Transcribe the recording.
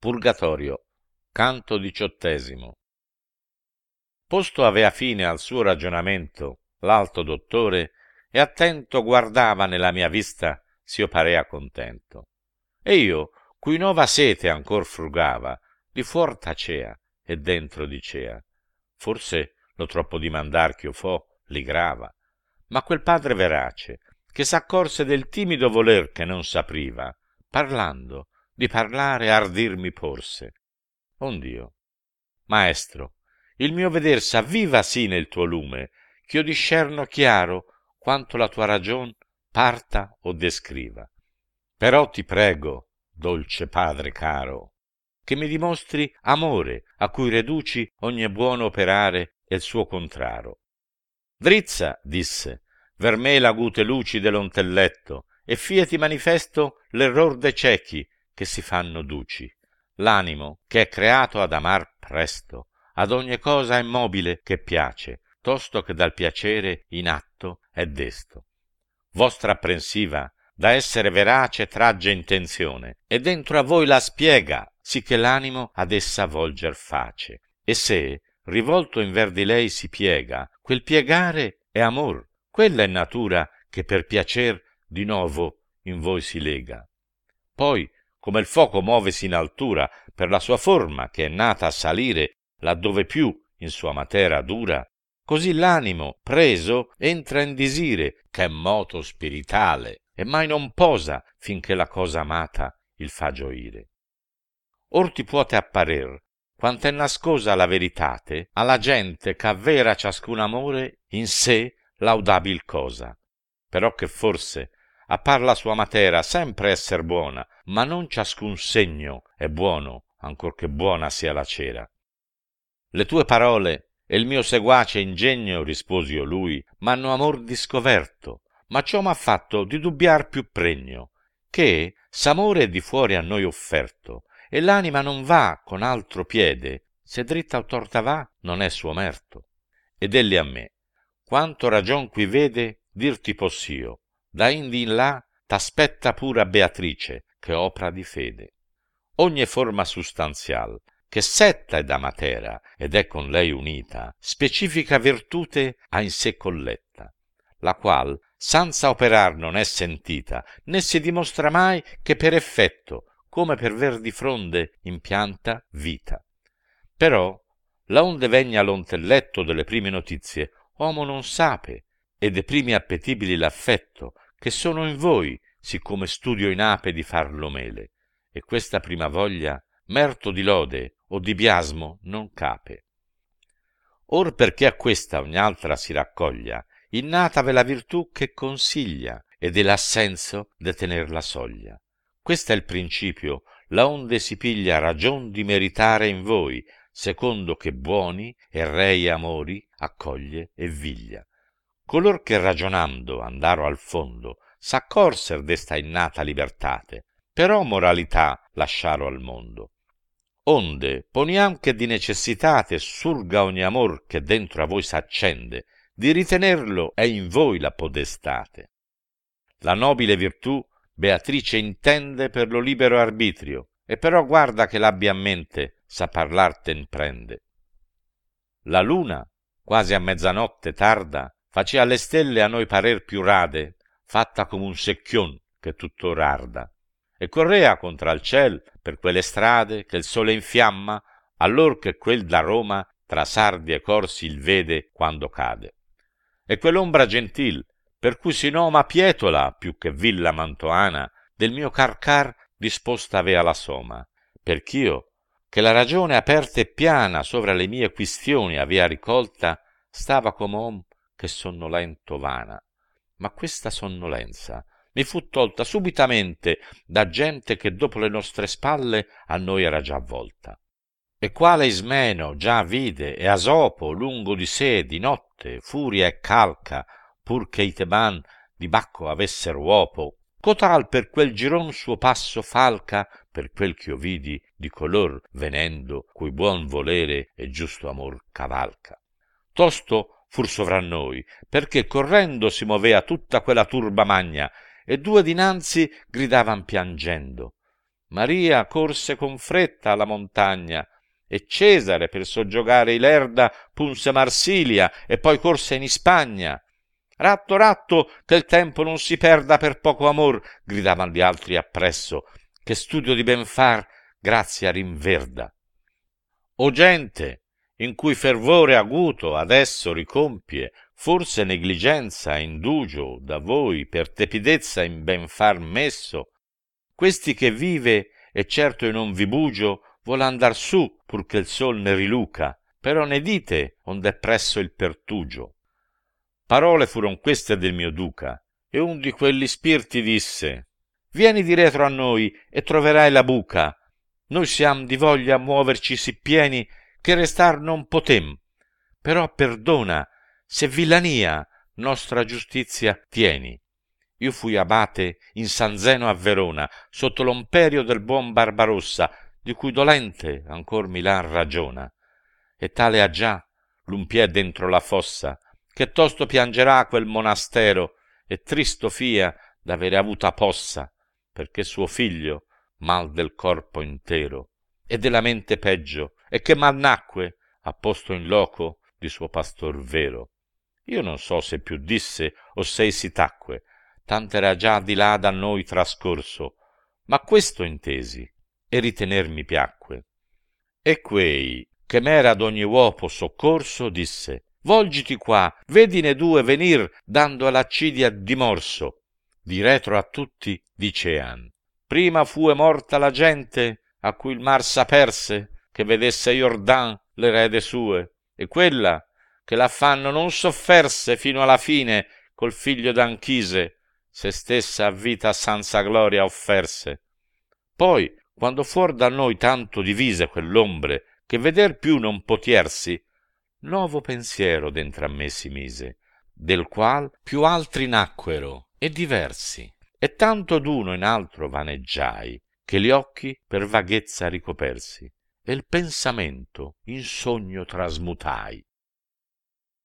Purgatorio, canto 18. Posto avea fine al suo ragionamento l'alto dottore, e attento guardava nella mia vista s'io parea contento. E io, cui nova sete ancor frugava, di fuor tacea e dentro dicea: forse lo troppo dimandar ch'io fo li grava. Ma quel padre verace, che s'accorse del timido voler che non s'apriva, parlando, di parlare ardir mi porse. Ond'io: maestro, il mio veder s'avviva sì nel tuo lume, ch'io discerno chiaro quanto la tua ragion parta o descriva. Però ti prego, dolce padre caro, che mi dimostri amore, a cui reduci ogni buono operare e il suo contraro. Drizza, disse, ver me l'agute luci dell'ontelletto, e fieti manifesto l'error de ciechi che si fanno duci. L'animo che è creato ad amar presto, ad ogni cosa immobile che piace, tosto che dal piacere in atto è desto. Vostra apprensiva da essere verace tragge intenzione, e dentro a voi la spiega, sì che l'animo ad essa volger face. E se, rivolto in ver di lei si piega, quel piegare è amor, quella è natura che per piacer di novo in voi si lega. Poi, come il foco muovesi in altura per la sua forma che è nata a salire laddove più in sua matera dura, così l'animo preso entra in disire che è moto spiritale e mai non posa finché la cosa amata il fa gioire. Or ti puote apparer quant'è nascosa la veritate alla gente ch'avvera ciascun amore in sé laudabil cosa, però che forse appar la sua matera sempre esser buona, ma non ciascun segno è buono ancor che buona sia la cera. Le tue parole e il mio seguace ingegno, risposio lui, m'hanno amor discoverto, ma ciò m'ha fatto di dubbiar più pregno, che s'amore è di fuori a noi offerto, e l'anima non va con altro piede, se dritta o torta va non è suo merto. Ed elli a me: quanto ragion qui vede dirti possio, da indi in là t'aspetta pura Beatrice, che opra di fede. Ogni forma sustanzial, che setta è da matera ed è con lei unita, specifica virtute ha in sé colletta, la qual senza operar non è sentita, né si dimostra mai che per effetto, come per ver di fronde impianta vita. Però, laonde vegna l'ontelletto delle prime notizie, uomo non sape, e de primi appetibili l'affetto, che sono in voi, siccome studio in ape di farlo mele, e questa prima voglia, merto di lode o di biasmo, non cape. Or perché a questa ogni altra si raccoglia, innatave la virtù che consiglia, ed è l'assenso de tener la soglia. Questo è il principio, laonde si piglia ragion di meritare in voi, secondo che buoni e rei amori accoglie e viglia. Color che ragionando andaro al fondo, s'accorser desta innata libertate, però moralità lasciaro al mondo. Onde poniam che di necessitate surga ogni amor che dentro a voi s'accende, di ritenerlo è in voi la podestate. La nobile virtù Beatrice intende per lo libero arbitrio, e però guarda che l'abbia a mente sa parlar ten prende. La luna, quasi a mezzanotte tarda, facea le stelle a noi parer più rade, fatta come un secchion che tuttor arda, e correa contra il ciel per quelle strade che il sole infiamma, allor che quel da Roma tra sardi e corsi il vede quando cade. E quell'ombra gentil, per cui si noma Pietola più che villa mantoana, del mio carcar disposta avea la soma, perch'io, che la ragione aperta e piana sovra le mie quistioni avea ricolta, stava come om che sonnolento vana. Ma questa sonnolenza mi fu tolta subitamente da gente che dopo le nostre spalle a noi era già volta. E quale Ismeno già vide e Asopo lungo di sé di notte furia e calca, pur che i Teban di Bacco avesser uopo, cotal per quel giron suo passo falca, per quel ch'io vidi di color venendo, cui buon volere e giusto amor cavalca. Tosto fur sovra noi, perché correndo si movea tutta quella turba magna, e due dinanzi gridavan piangendo: Maria corse con fretta alla montagna, e Cesare per soggiogare Ilerda punse Marsilia e poi corse in Ispagna. Ratto, ratto, che il tempo non si perda per poco amor, gridavan gli altri appresso, che studio di ben far grazia rinverda. O gente, in cui fervore acuto adesso ricompie forse negligenza e indugio da voi per tepidezza in ben far messo, questi che vive e certo io non vi bugio vuol andar su pur che il sol ne riluca, però ne dite ond'è presso il pertugio. Parole furon queste del mio duca, e un di quelli spirti disse: vieni di retro a noi e troverai la buca. Noi siam di voglia muoverci sì pieni che restar non potem, però perdona se villania nostra giustizia tieni. Io fui abate in San Zeno a Verona, sotto l'omperio del buon Barbarossa, di cui dolente ancor Milan ragiona, e tale ha già l'un piè dentro la fossa, che tosto piangerà quel monastero, e tristo fia d'avere avuta possa, perché suo figlio mal del corpo intero, e della mente peggio, e che mal nacque, ha posto in loco di suo pastor vero. Io non so se più disse o se si tacque, tant'era già di là da noi trascorso, ma questo intesi e ritener mi piacque. E quei che m'era ad ogni uopo soccorso disse: volgiti qua, vedine due venir dando all'accidia dimorso. Di retro a tutti dicean: prima fue morta la gente a cui il mar s'aperse, che vedesse Iordan l'erede sue, e quella che l'affanno non sofferse fino alla fine col figlio d'Anchise, se stessa a vita senza gloria offerse. Poi, quando fuor da noi tanto divise quell'ombre che veder più non potiersi, novo pensiero dentro a me si mise, del qual più altri nacquero e diversi, e tanto d'uno in altro vaneggiai, che gli occhi per vaghezza ricopersi, e il pensamento in sogno trasmutai.